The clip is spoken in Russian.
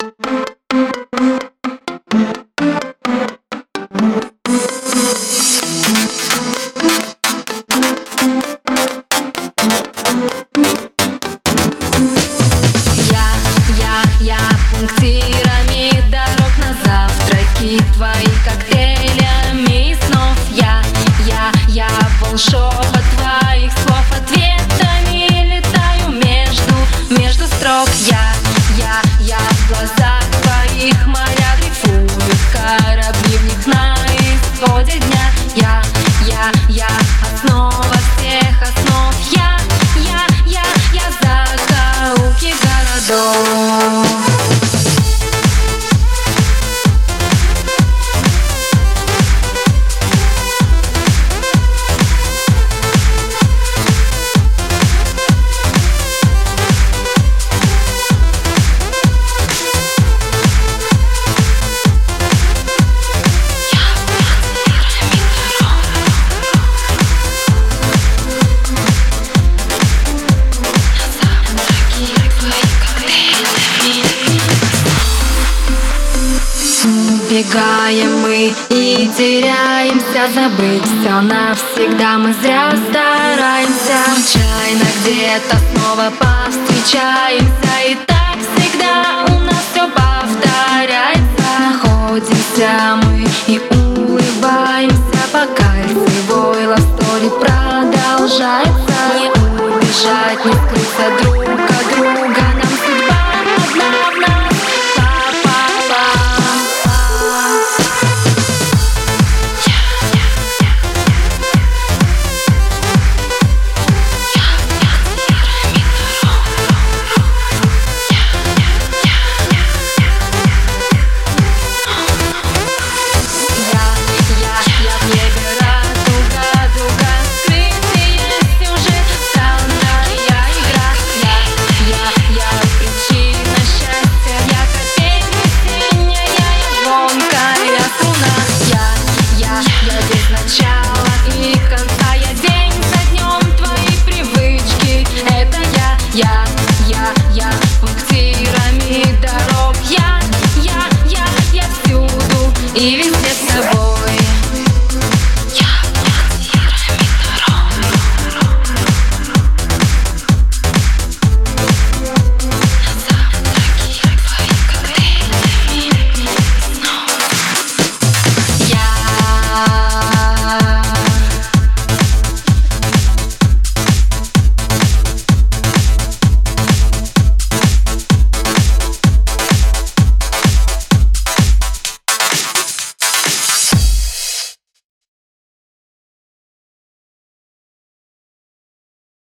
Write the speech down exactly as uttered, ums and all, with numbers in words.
Пунктирами дорог на завтраки, твои коктейлями снов. Я, я, я полон шепот твоих слов, ответами летаю между, между строк. Я, я, я в глазах твоих моря дрейфуют корабли, в них на исходе дня. Я, я, я основа всех основ. Я, я, я, я закоулки городов. Бегаем мы и теряемся, забыть все навсегда мы зря стараемся. Случайно где-то снова повстречаемся, и так всегда.